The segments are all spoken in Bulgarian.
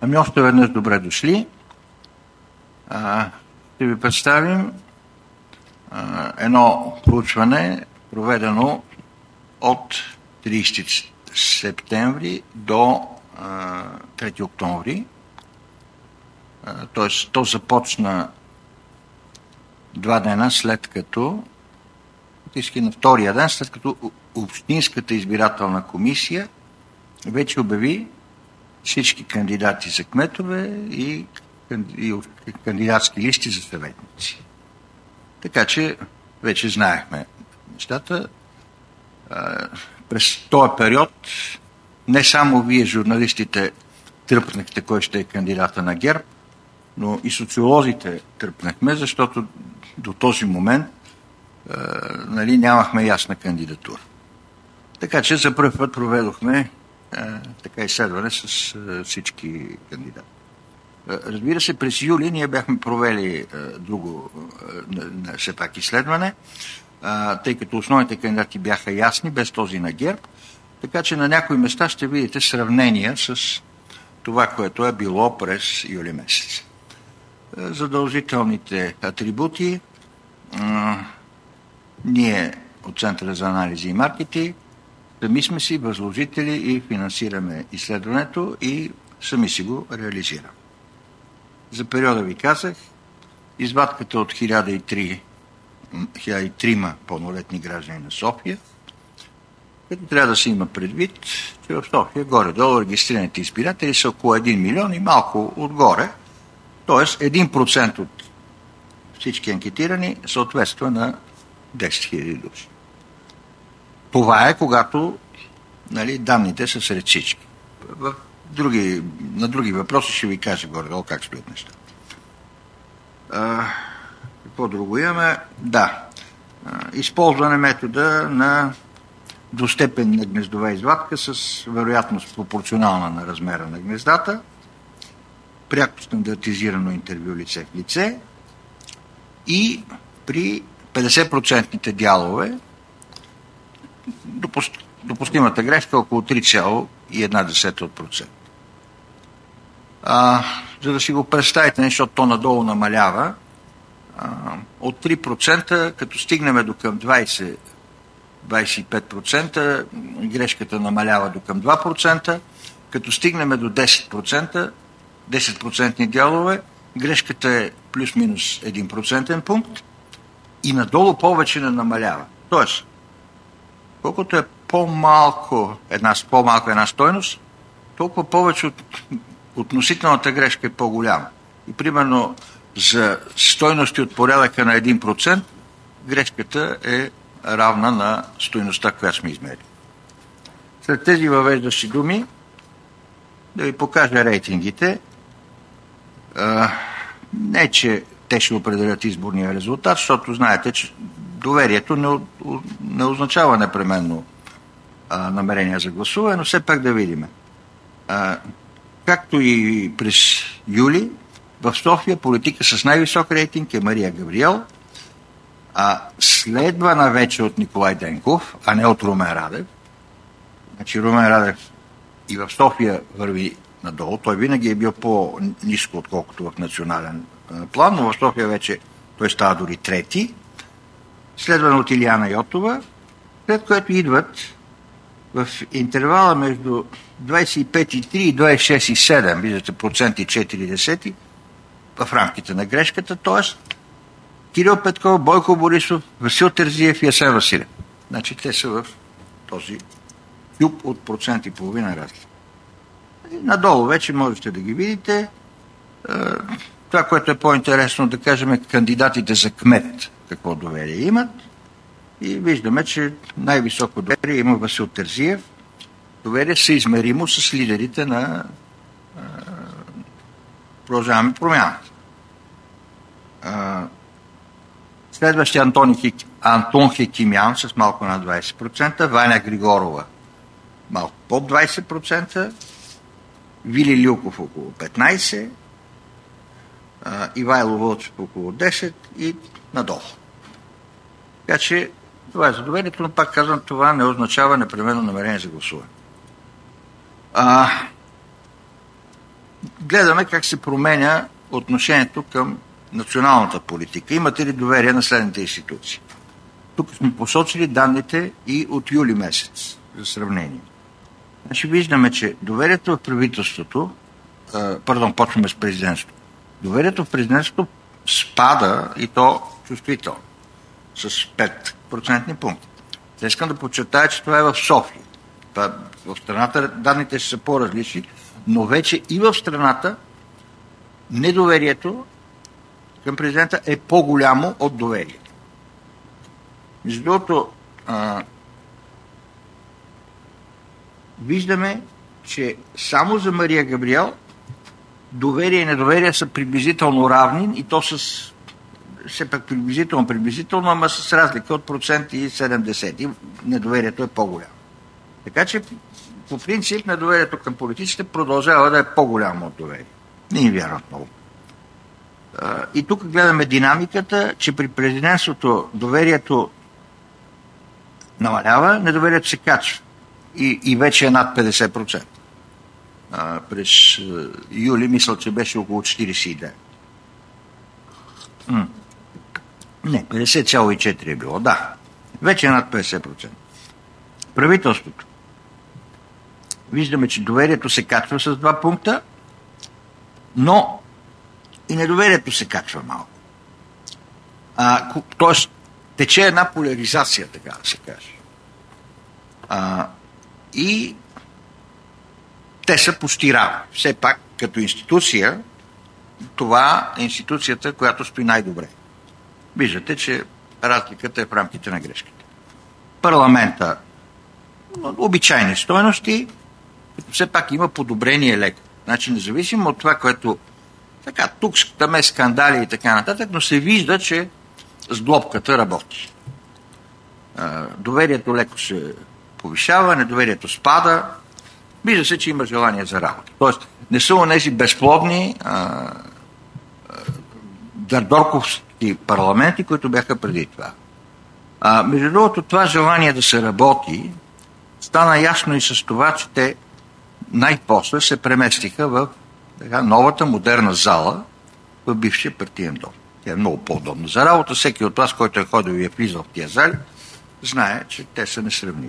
Ами още веднъж добре дошли. Ще ви представим едно проучване, проведено от 30 септември до 3 октомври. Т.е. то започна 2 дена след като, на втория ден, след като Общинската избирателна комисия вече обяви всички кандидати за кметове и кандидатски листи за съветници. Така че вече знаехме нещата. През този период не само вие, журналистите, тръпнахте кой ще е кандидата на ГЕРБ, но и тръпнахме, защото до този момент нямахме ясна кандидатура. Така че за първ път проведохме изследване с всички кандидати. Разбира се, през юли ние бяхме провели друго все пак изследване, тъй като основните кандидати бяха ясни, без този на ГЕРБ, така че на някои места ще видите сравнения с това, което е било през юли месец. Задължителните атрибути ние от Центъра за анализи и маркетинг сами сме си възложители и финансираме изследването и сами си го реализираме. За периода ви казах, извадката от 1003 пълнолетни граждани на София, като трябва да се има предвид, че в София горе-долу регистрираните избиратели са около 1 милион и малко отгоре, т.е. 1% от всички анкетирани съответства на 10 000 души. Това е когато данните са сред всички. На други въпроси ще ви кажа горе-долу как стоят нещата. Какво друго имаме? Да. Използване метода на двустепенна гнездова извадка с вероятност пропорционална на размера на гнездата, пряко стандартизирано интервю лице в лице и при 50% дялове допустимата грешка е около 3,1%. За да си го представите, защото то надолу намалява, от 3%, като стигнем до към 20-25%, грешката намалява до към 2%, като стигнем до 10%, 10% дялове, грешката е плюс-минус 1% пункт и надолу повече не намалява. Тоест, колкото е по-малко една стойност, толкова повече относителната грешка е по-голяма. И примерно за стойности от порядъка на 1%, грешката е равна на стойността, която сме измерили. След тези въвеждащи думи да ви покажа рейтингите. Не, че те ще определят изборния резултат, защото знаете, че доверието не означава непременно намерение за гласуване, но все пак да видим. Както и през юли, в София политика с най-висок рейтинг е Мария Габриел, следвана вече от Николай Денков, а не от Румен Радев. Значи Румен Радев и в София върви надолу. Той винаги е бил по-ниско, отколкото в национален план, но в София вече той става дори трети. Следвана от Илияна Йотова, след което идват в интервала между 25,3 и 26,7, виждате проценти 4 в рамките на грешката, т.е. Кирил Петков, Бойко Борисов, Васил Терзиев и Асен Василев. Значи те са в този кюб от 1,5% разлика. Надолу вече можете да ги видите. Това, което е по-интересно, да кажем, кандидатите за кмет какво доверие имат. И виждаме, че най-високо доверие има Васил Терзиев. Доверие съизмеримо с лидерите на Продължаваме промяната. Следващия Антон Хекимян с малко над 20%, Ваня Григорова малко под 20%, Вили Лилков около 15%, Ивайло Вълчев около 10% и надолу. Така че това е за доверието, но пак казвам, това не означава непременно намерение за гласуване. гледаме как се променя отношението към националната политика. Имате ли доверие на следните институции? Тук сме посочили данните и от юли месец за сравнение. Значи виждаме, че доверието в правителството, почваме с президентството. Доверието в президентството спада и то чувствително с 5% пункта. Искам да подчертая, че това е в София. В страната данните ще са по-различни, но вече и в страната недоверието към президента е по-голямо от доверието. Между другото, виждаме, че само за Мария Габриел доверие и недоверие са приблизително равни и то с все пак приблизително, ама с разлика от 1,7%. Недоверието е по-голямо. Така че по принцип недоверието към политиците продължава да е по-голямо от доверие. Не им вярват много. И тук гледаме динамиката, че при президентството доверието намалява, недоверието се качва. И вече е над 50%. През юли мисля, че беше около 49%. Не, 50,4 е било, да. Вече е над 50%. Правителството. Виждаме, че доверието се качва с 2 пункта, но и недоверието се качва малко. Тоест, тече една поляризация, така да се каже. И те са почти равни. Все пак, като институция, това е институцията, която стои най-добре. Виждате, че разликата е в рамките на грешките. Парламента обичайни стойности, като все пак има подобрение леко. Значи, независимо от това, което така, тук там е скандали и така нататък, но се вижда, че сглобката работи. Доверието леко се повишава, недоверието спада. Вижда се, че има желание за работа. Тоест, не са онези безплодни дърдорковски парламенти, които бяха преди това. Между другото, това желание да се работи стана ясно и с това, че те най-после се преместиха в новата модерна зала в бившия партиен дом. Тя е много по-удобна за работа. Всеки от вас, който е ходил и е влизал в тия зали, знае, че те са несравними.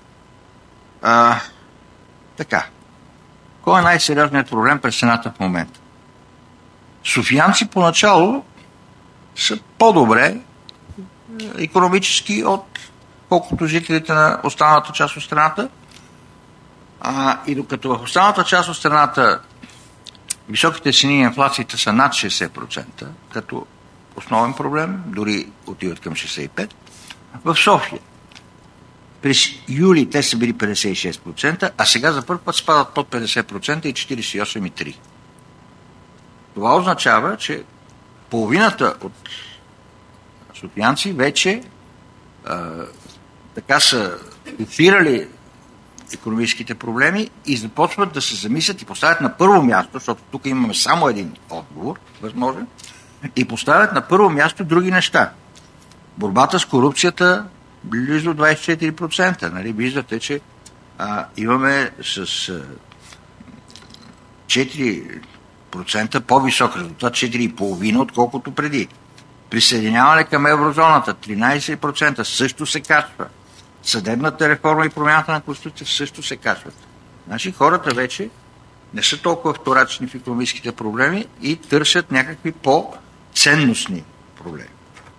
Така. Кой е най-сериозният проблем през Сената в момента? Софиянци поначало са по-добре икономически от колкото жителите на останалата част от страната. И докато в останалата част от страната високите цени и инфлацията са над 60%, като основен проблем, дори отиват към 65%, в София през юли те са били 56%, а сега за първ път спадат под 50% и 48,3%. Това означава, че половината от софиянци вече така са фиксирали икономическите проблеми и започват да се замислят и поставят на първо място, защото тук имаме само един отговор, възможен, и поставят на първо място други неща. Борбата с корупцията близо 24%. Нали? Виждате, че имаме с 4% по-висок резултат, 4,5%, отколкото преди. Присъединяване към еврозоната 13% също се качва. Съдебната реформа и промяната на Конституцията също се качват. Значи хората вече не са толкова вторачни в икономическите проблеми и търсят някакви по-ценностни проблеми.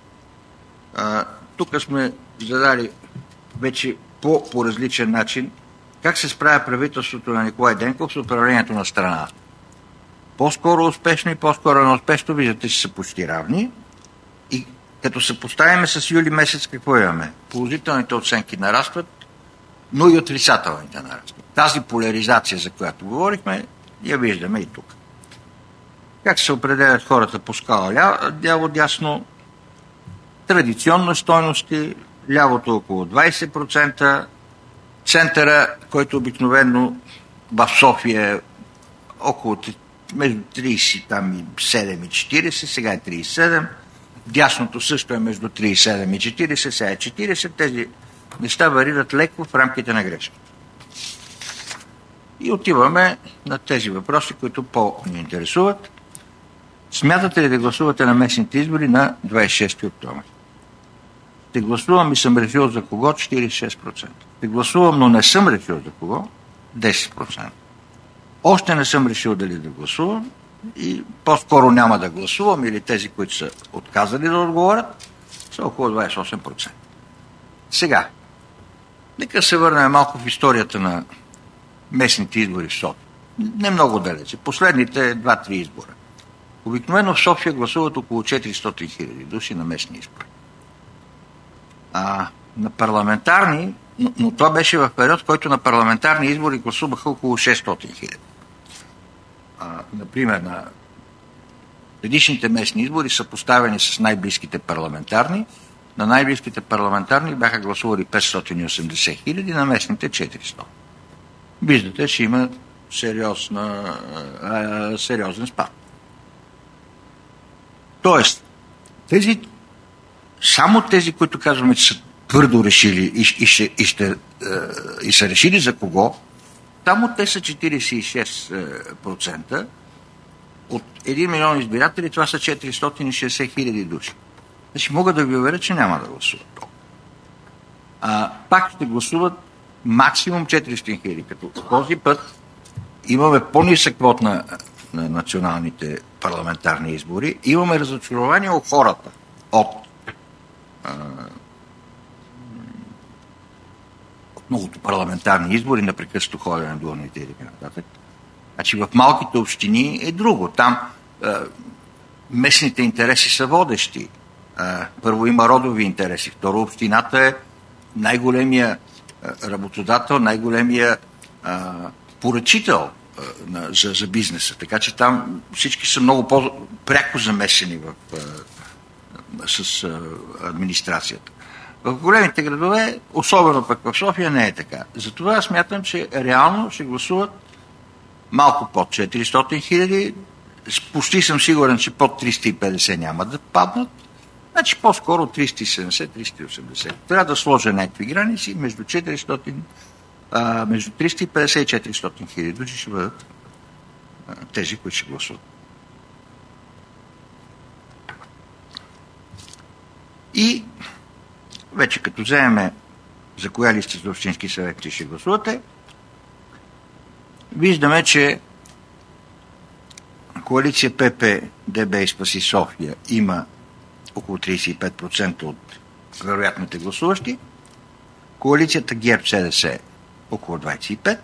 Тук сме задали вече по различен начин как се справя правителството на Николай Денков с управлението на страната. По-скоро успешно и по-скоро неуспешно, виждате, че са почти равни. И като се поставим с юли месец, какво имаме? Положителните оценки нарастват, но и отрицателните нарастват. Тази поляризация, за която говорихме, я виждаме и тук. Как се определят хората по скала? Ляво-дясно, традиционно стойности, лявото около 20%, центъра, който обикновено в София е около между 37 и 40, сега е 37%, дясното също е между 37 и 40, сега е 40%, тези неща варират леко в рамките на грешката. И отиваме на тези въпроси, които по-ни интересуват. Смятате ли да гласувате на местните избори на 26 октомври? Ще гласувам и съм решил за кого 46%. Ще гласувам, но не съм решил за кого 10%. Още не съм решил дали да гласувам и по-скоро няма да гласувам, или тези, които са отказали да отговорят, са около 28%. Сега, нека се върнем малко в историята на местните избори в София. Не много далече. Последните 2-3 избора. Обикновено в София гласуват около 400 хиляди души на местни избори. На парламентарни, но това беше в период, в който на парламентарни избори гласуваха около 600 хиляди. Например, на предишните местни избори са поставени с най-близките парламентарни. На най-близките парламентарни бяха гласували 580 хиляди, на местните 400. Виждате, че има сериозен спад. Тоест, само тези, които казваме, че са твърдо решили и са решили за кого, само те са 46%. От 1 милион избиратели, това са 460 хиляди души. Значи мога да ви уверя, че няма да гласуват толкова. Пак ще гласуват максимум 400 хиляди. Като този път имаме по-нисък вод на националните парламентарни избори. Имаме разочарование от хората от многото парламентарни избори, непрекъснато ходене до урните и така нататък. Значи в малките общини е друго. Там местните интереси са водещи. Първо има родови интереси. Второ, общината е най-големия работодател, най-големия поръчител за бизнеса. Така че там всички са много по-пряко замесени с администрацията. В големите градове, особено пък в София, не е така. Затова аз смятам, че реално ще гласуват малко под 400 хиляди. Почти съм сигурен, че под 350 няма да паднат. Значи по-скоро 370-380. Трябва да сложа някакви граници между 350 и 400 хиляди души ще бъдат тези, които ще гласуват. И вече като вземем за коя листа за общински съвети ще гласувате, виждаме, че коалиция ПП, ДБ и Спаси София има около 35% от вероятните гласуващи. Коалицията ГЕРБ-СДС около 25%,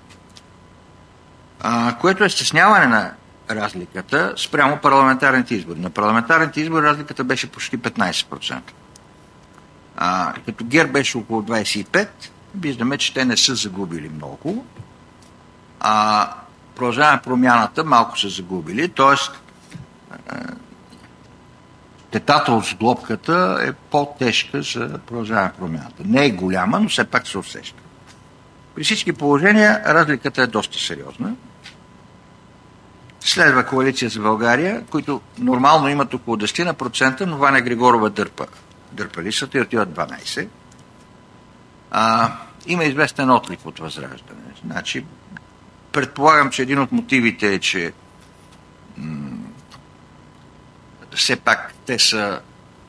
което е стесняване на разликата спрямо парламентарните избори. На парламентарните избори разликата беше почти 15%. Като ГЕРБ беше около 25%, виждаме, че те не са загубили много. Продължаваме промяната, малко са загубили, т.е. тетата от сглобката е по-тежка за продължаване промяната. Не е голяма, но все пак се усеща. При всички положения разликата е доста сериозна. Следва коалиция за България, които нормално имат около 10%, но Ваня Григорова дърпа листата и отиват 12%. Има известен отлив от Възраждане. Значи, предполагам, че един от мотивите е, че все пак те са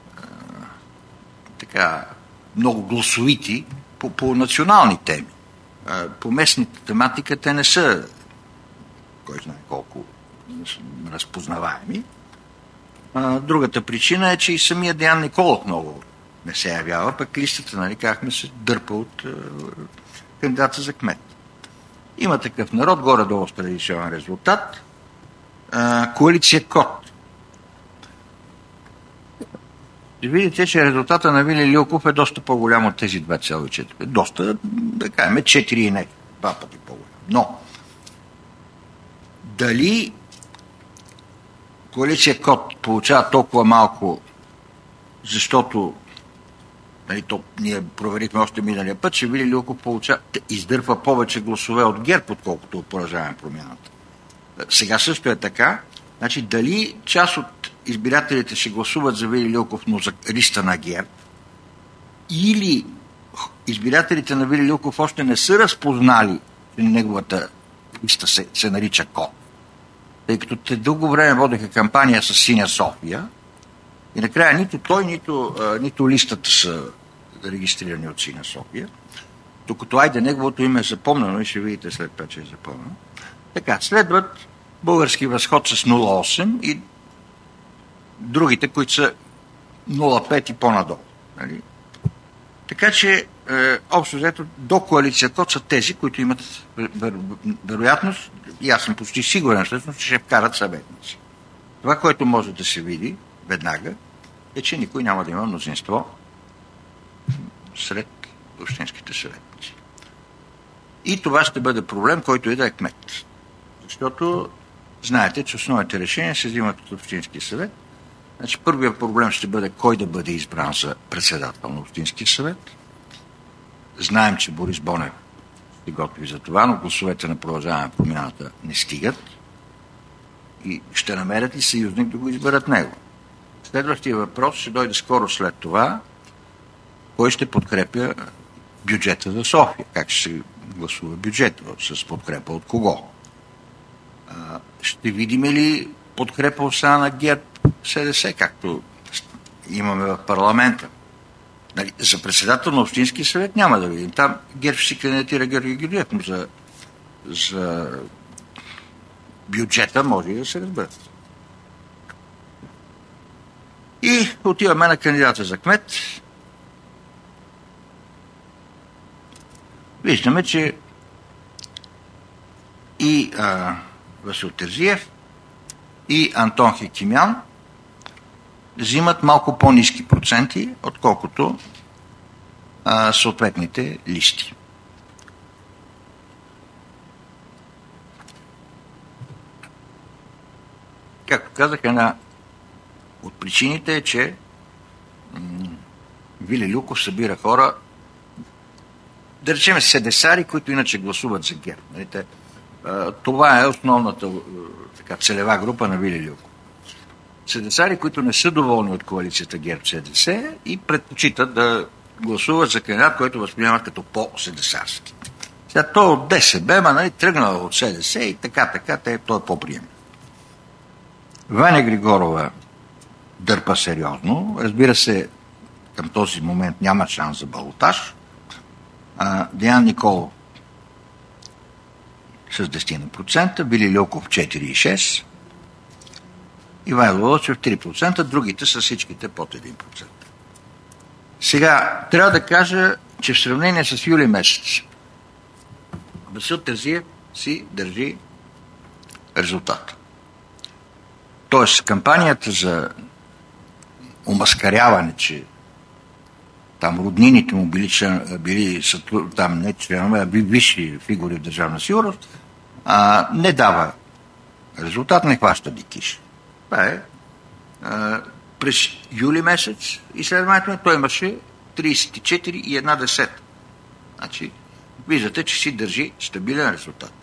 така много гласовити по национални теми. По местните тематика те не са кой знае колко разпознаваеми. Другата причина е, че и самия Деян Николов много не се явява, пък листата, нали, казахме, се дърпа от кандидата за кмет. Има такъв народ, горе-долу с традиционен резултат. Коалиция КОТ. Видите, че резултата на Вили Лилков е доста по-голям от тези 2,4. Доста, да кажем, 4 и не. 2 пъти по-голям. Но дали коалиция КОТ получава толкова малко, защото ние проверихме още миналия път, че Вили Лилков издърпва повече гласове от ГЕРБ, отколкото от Продължаваме промяната. Сега също е така. Значи, дали част от избирателите ще гласуват за Вили Лилков, но за листа на ГЕРБ, или избирателите на Вили Лилков още не са разпознали неговата листа се нарича КО. Тъй като те дълго време водеха кампания с Синя София и накрая нито той, нито листата са регистрирани от Синя София. Докато айде неговото име е запомнено и ще видите след това, че е запомнено. Така, следват Български възход с 0,8 и другите, които са 0,5 и по-надолу. Нали? Така че, общо взето, до коалиция КОТ са тези, които имат вероятност, и аз съм почти сигурен, всъщност, че ще вкарат съветници. Това, което може да се види веднага, е, че никой няма да има мнозинство сред общинските съветници. И това ще бъде проблем, който и да е кмет. Защото знаете, че основните решения се взимат от Общински съвет. Значи, първият проблем ще бъде кой да бъде избран за председател на Общински съвет. Знаем, че Борис Бонев се готви за това, но гласовете на Продължаване промяната не стигат и ще намерят и съюзник да го изберат него. Следващия въпрос ще дойде скоро след това. Кой ще подкрепя бюджета за София? Как ще се гласува бюджет? С подкрепа от кого? Ще видим ли подкрепа от страна на ГЕРБ СДС, както имаме в парламента? Нали, за председател на Общински съвет няма да видим. Там ГЕРБ ще си кандидатира Георги Георгиев, но за бюджета може и да се разберат. И отиваме на кандидата за кмет. Виждаме, че и Васил Терзиев и Антон Хекимян взимат малко по-ниски проценти, отколкото съответните листи. Както казах, една от причините е, че Вили Люков събира хора, да речем седесари, които иначе гласуват за ГЕРБ. Това е основната целева група на Вили Люков. Седесари, които не са доволни от коалицията ГЕРБ-СДС и предпочитат да гласуват за кандидат, който възприемат като по-седесарски. Сега той от ДСБ, тръгнал от СДС и така, той е по-приемлив. Ваня Григорова дърпа сериозно. Разбира се, към този момент няма шанс за балотаж. Деян Николов с 10%, Вили Люков 4,6%, Ивайло Лъчев 3%, другите са всичките под 1%. Сега, трябва да кажа, че в сравнение с юли месец, Васил Терзиев си държи резултата. Тоест, кампанията за омаскаряване, че там роднините му били там не членове, а били висши фигури в държавна сигурност, не дава резултат, не хваща дикиш. Това е. През юли месец изследването той имаше 34,1%. Значи, виждате, че си държи стабилен резултат.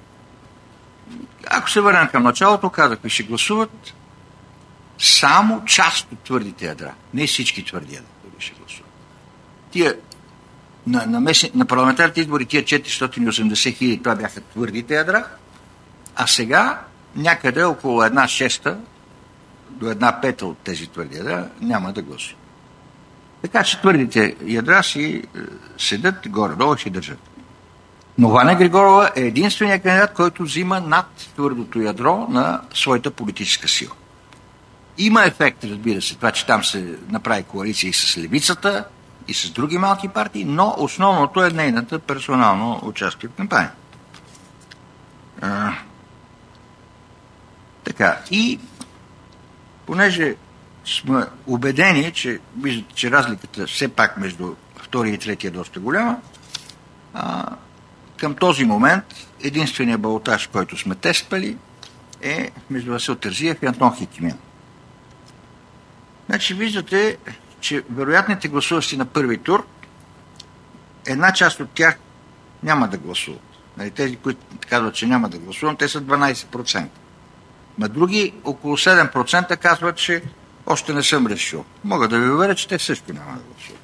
Ако се върнем към началото, казахме, ще гласуват само част от твърдите ядра. Не всички твърди ядра ще гласуват. Тия на парламентарните избори тия 480 хиляди, това бяха твърдите ядра, а сега някъде около 1/6 до 1/5 от тези твърди ядра няма да гласуват. Така че твърдите ядра си седат горе-долу и си държат. Но Ваня Григорова е единственият кандидат, който взима над твърдото ядро на своята политическа сила. Има ефект, разбира се, това, че там се направи коалиция и с левицата, и с други малки партии, но основното е нейната персонално участие в кампания. Така, и понеже сме убедени, че виждате, че разликата все пак между втория и третия е доста голяма, към този момент единственият балотаж, който сме тествали, е между Васил Терзиев и Антон Хекимян. Значи виждате, че вероятните гласуващи на първи тур, една част от тях няма да гласуват. Тези, които казват, че няма да гласуват, те са 12%. На други около 7% казват, че още не съм решил. Мога да ви уверя, че те също няма да гласуват.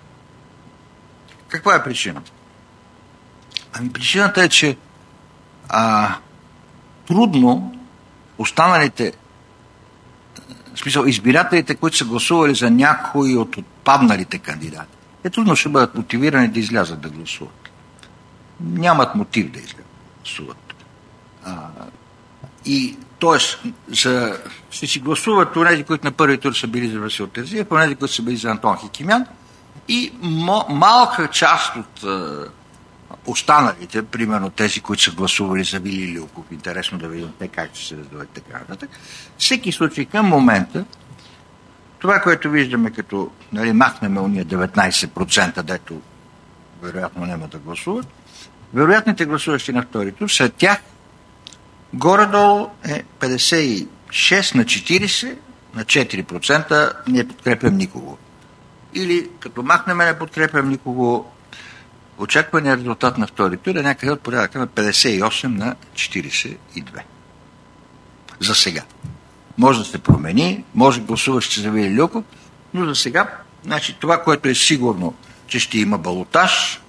Каква е причината? Причината е, че трудно останалите, в смисъл избирателите, които са гласували за някои от отпадналите кандидати, трудно ще бъдат мотивирани да излязат да гласуват. Нямат мотив да излязат да гласуват. И т.е. ще си гласуват онези, които на първи тур са били за Васил Терзиев, онези, които са били за Антон Хикимян, и малка част от останалите, примерно тези, които са гласували за Вили Лилков, интересно да видим те как ще се раздават така нататък. Всеки случай към момента, това, което виждаме като, махнем уния 19%, дето вероятно няма да гласуват, вероятните гласуващи на втори тур, след тях горе-долу е 56 на 40 на 4% не подкрепям никого. Или като махнем не подкрепям никого, очаквания резултат на втори тур е някъде от порядъка на 58 на 42. За сега. Може да се промени, може гласуващи за Вили Лилков, но за сега, значи това, което е сигурно, че ще има балотаж,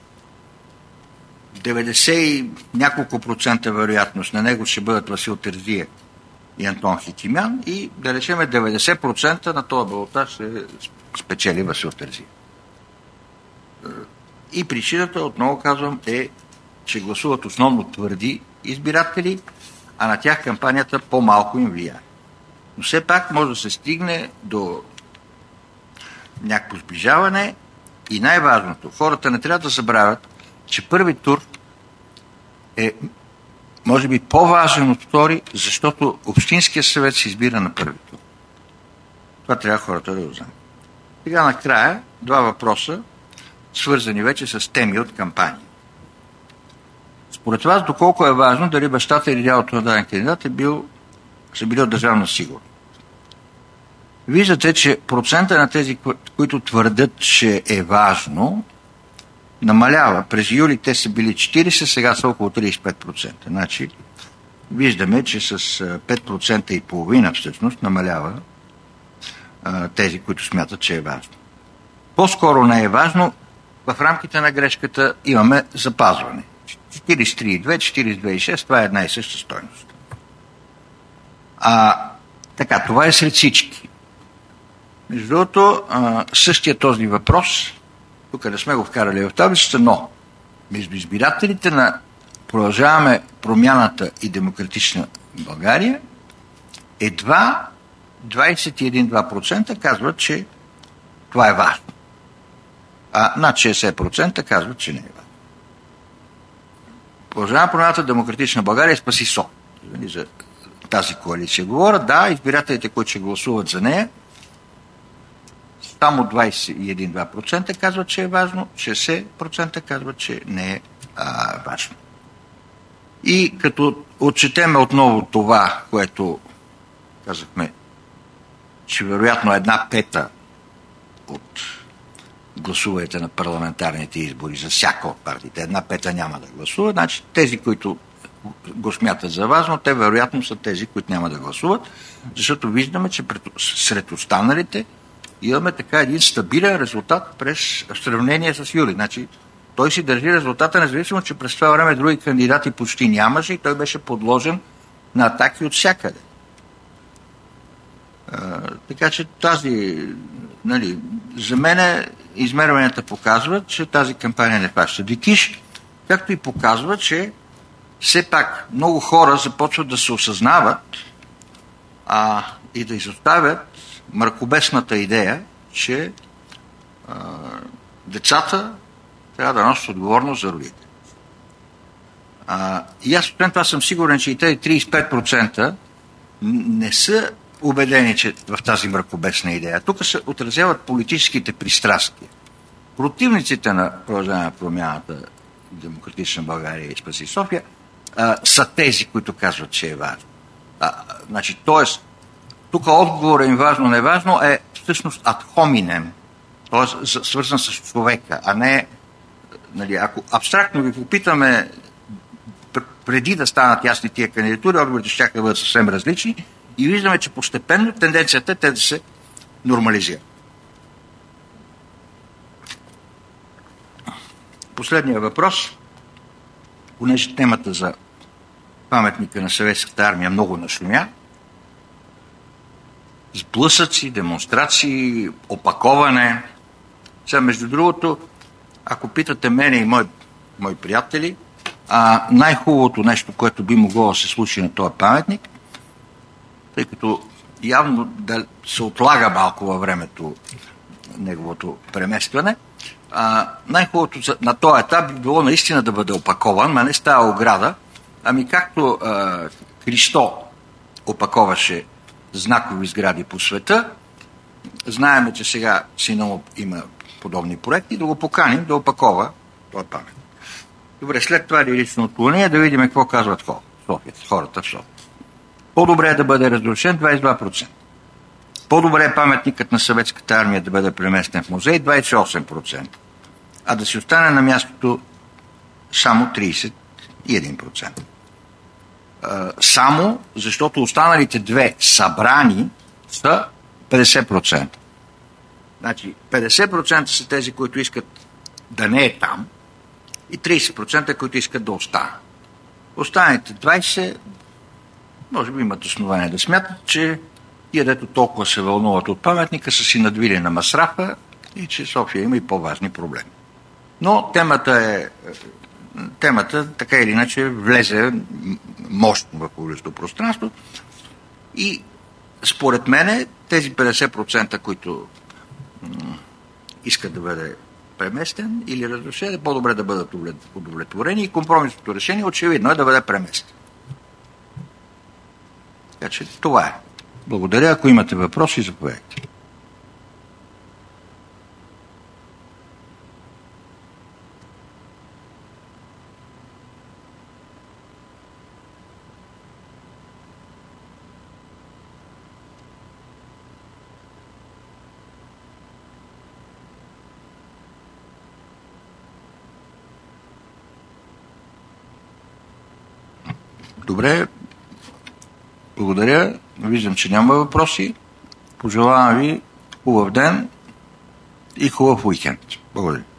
90 и няколко процента вероятност на него ще бъдат Васил Терзиев и Антон Хикимян и да речеме 90% на този балотаж ще спечели Васил Терзиев. И причината, отново казвам, е, че гласуват основно твърди избиратели, а на тях кампанията по-малко им влияе. Но все пак може да се стигне до някакво сближаване и най-важното, хората не трябва да забравят, че първи тур е може би по-важен от втори, защото Общинския съвет се избира на първи тур. Това трябва хората да го знаят. Сега накрая два въпроса, свързани вече с теми от кампания. Според вас, доколко е важно дали бащата или дядото на даден кандидат са били от държавна сигурност? Виждате, че процента на тези, които твърдят, че е важно, намалява. През юли те са били 40, сега са около 35%. Значи, виждаме, че с 5% и половина всъщност намалява тези, които смятат, че е важно. По-скоро не е важно, в рамките на грешката имаме запазване. 43,2, 42,6, това е една и съща стойност. Така, това е сред всички. Между другото, същия този въпрос, тук не сме го вкарали в таблицата, но между избирателите на Продължаваме промяната и Демократична България едва 21% казват, че това е важно. Над 60% казват, че не е важно. Продължаваме промяната Демократична България спаси СО. За тази коалиция говоря. Да, избирателите, които ще гласуват за нея, само 21% казват, че е важно, 60% казват, че не е важно. И като отчетеме отново това, което казахме, че вероятно 1/5 от гласуването на парламентарните избори за всяка от партиите, 1/5 няма да гласуват, значи тези, които го смятат за важно, те вероятно са тези, които няма да гласуват, защото виждаме, че сред останалите имаме така един стабилен резултат през сравнение с юли. Значи, той си държи резултата, независимо, че през това време други кандидати почти нямаше и той беше подложен на атаки от всякъде. Така че за мен измерванията показват, че тази кампания не фаща дикиш, както и показва, че все пак много хора започват да се осъзнават и да изоставят мракобесната идея, че децата трябва да носят отговорност за родите. И аз освен това съм сигурен, че и тези 35% не са убедени, че в тази мракобесна идея. Тук се отразяват политическите пристрастия. Противниците на Продължаваме промяната Демократична България и Спаси София са тези, които казват, че е важно. Тоест, тук отговорът им важно-неважно е всъщност ад хоминем, т.е. свързан с човека, а не, ако абстрактно ви попитаме преди да станат ясни тия кандидатури, отговорите ще да бъдат съвсем различни и виждаме, че постепенно тенденцията е те да се нормализират. Последния въпрос, понеже темата за паметника на Съветската армия много нашумя. Сблъсъци, демонстрации, опаковане. Сега, между другото, ако питате мене и мои приятели, най-хубавото нещо, което би могло да се случи на този паметник, тъй като явно да се отлага малко във времето неговото преместване, най-хубавото на този етап би било наистина да бъде опакован, а не става ограда, ами както Христо опаковаше знакови сгради по света, знаеме, че сега сина му има подобни проекти, да го поканим да опакова този памет. Добре, след това лирично отклонение да видим какво казват хората в София. По-добре е да бъде разрушен 22%. По-добре е паметникът на Съветската армия да бъде преместен в музей 28%, а да си остане на мястото само 31%. Само защото останалите две събрани са 50%. Значи 50% са тези, които искат да не е там и 30%, които искат да остане. Останалите 20% може би имат основание да смятат, че тия, дето толкова се вълнуват от паметника, са си надвили на масрафа и че София има и по-важни проблеми. Но темата така или иначе влезе мощно в публичното пространство и според мен тези 50%, които искат да бъде преместен или разрушен, е по-добре да бъдат удовлетворени и компромисното решение очевидно е да бъде преместен. Така че това е. Благодаря. Ако имате въпроси, заповядайте. Добре. Благодаря. Виждам, че няма въпроси. Пожелавам ви хубав ден и хубав уикенд. Благодаря.